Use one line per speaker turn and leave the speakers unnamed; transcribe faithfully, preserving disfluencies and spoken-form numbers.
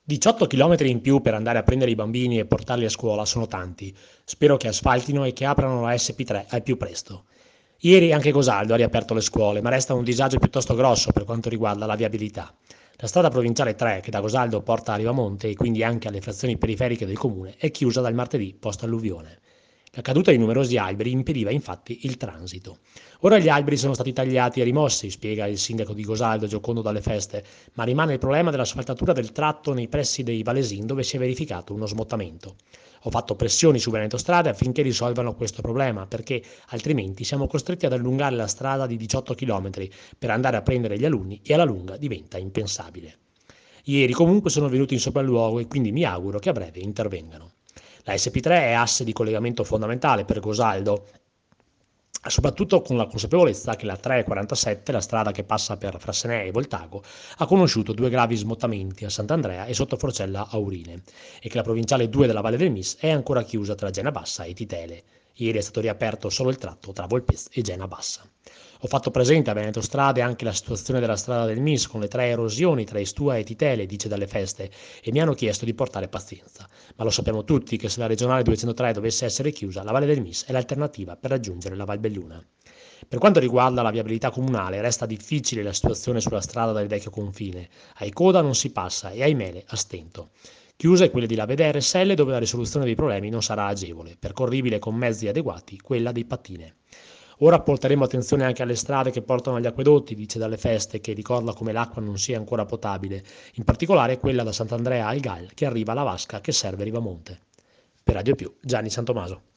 diciotto chilometri in più per andare a prendere i bambini e portarli a scuola sono tanti. Spero che asfaltino e che aprano la S P tre al più presto. Ieri anche Gosaldo ha riaperto le scuole, ma resta un disagio piuttosto grosso per quanto riguarda la viabilità. La strada provinciale tre, che da Gosaldo porta a Rivamonte e quindi anche alle frazioni periferiche del comune, è chiusa dal martedì post-alluvione. La caduta di numerosi alberi impediva infatti il transito. Ora gli alberi sono stati tagliati e rimossi, spiega il sindaco di Gosaldo Giocondo Dalle Feste, ma rimane il problema dell'asfaltatura del tratto nei pressi dei Valesin dove si è verificato uno smottamento. Ho fatto pressioni su Veneto Strade affinché risolvano questo problema, perché altrimenti siamo costretti ad allungare la strada di diciotto chilometri per andare a prendere gli alunni e alla lunga diventa impensabile. Ieri comunque sono venuti in sopralluogo e quindi mi auguro che a breve intervengano. La S P tre è asse di collegamento fondamentale per Gosaldo, soprattutto con la consapevolezza che la trecentoquarantasette, la strada che passa per Frassenè e Voltago, ha conosciuto due gravi smottamenti a Sant'Andrea e sotto Forcella Aurine e che la provinciale due della Valle del Mis è ancora chiusa tra Gena Bassa e Titele. Ieri è stato riaperto solo il tratto tra Volpes e Gena Bassa. Ho fatto presente a Veneto Strade anche la situazione della strada del Mis con le tre erosioni tra Istua e Titele, dice Dalle Feste, e mi hanno chiesto di portare pazienza. Ma lo sappiamo tutti che se la regionale duecentotre dovesse essere chiusa, la Valle del Mis è l'alternativa per raggiungere la Valbelluna. Per quanto riguarda la viabilità comunale, resta difficile la situazione sulla strada del vecchio confine. Ai Coda non si passa e ai Mele a stento. Chiuse quelle di Lavedere e Selle dove la risoluzione dei problemi non sarà agevole, percorribile con mezzi adeguati, quella dei pattine. Ora porteremo attenzione anche alle strade che portano agli acquedotti, dice Dalle Feste, che ricorda come l'acqua non sia ancora potabile, in particolare quella da Sant'Andrea al Gal che arriva alla vasca che serve Rivamonte. Per Radio Più, Gianni Santomaso.